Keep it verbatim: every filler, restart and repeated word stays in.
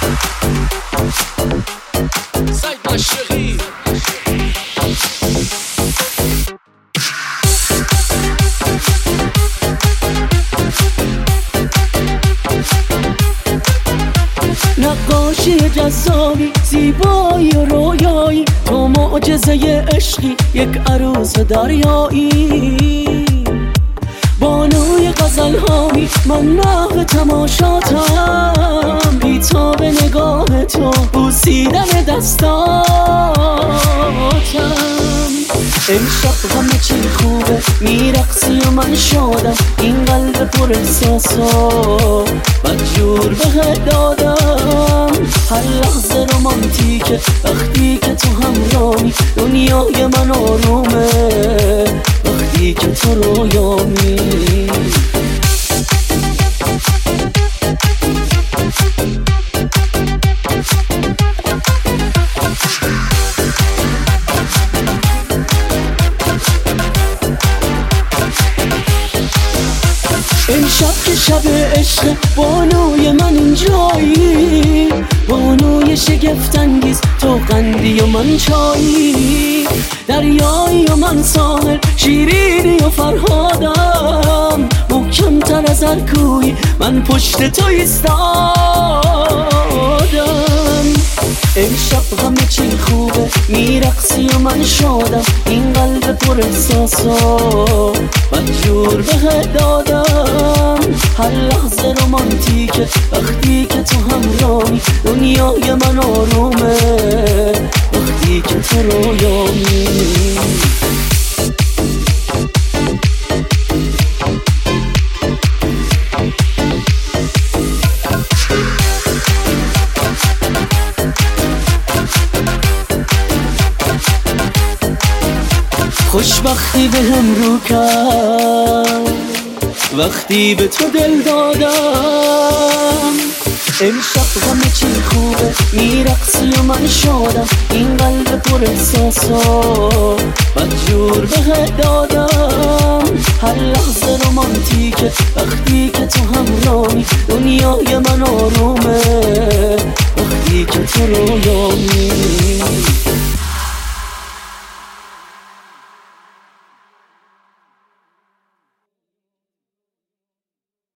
Saïd ma chérie. نقاشی جذابی، زیبایی و رویایی، تو معجزه عشقی، یک عروس دریایی. بانوی غزل هامی، من محو تماشاتم، بی‌تاب نگاه تو، بوسیدن دستاتم. امشب همه چی خوبه، میرقصی و من شادم، این قلب پر احساسا بدجور بهت دادم. هر لحظه رومانتیکه وقتی که تو همراهی، دنیای من آرومه وقتی که تو رویامی. امشب که شب عشق، بانوی من اینجایی، بانوی شگفت‌انگیز، تو قندی و من چایی، دریایی و من ساحل، شیرینی و فرهادم، محکم‌تر از هر کوی من پشت تو ایستادم. امشب همه چی خوبه، میرقصی و من شادم، این قلب پر احساسا بدجور بهت دادم. هر لحظه رومانتیکه وقتی که تو همراهی، دنیای من آرومه وقتی که تو رویامی. خوشبختی به هم رو کرد وقتی به تو دل دادم. امشب همه چی خوبه، میرقصی و من شادم، این قلب پر احساسا بدجور بهت دادم. هر لحظه رومانتیکه وقتی که تو همراهی، دنیای من آرومه وقتی که تو رویامی.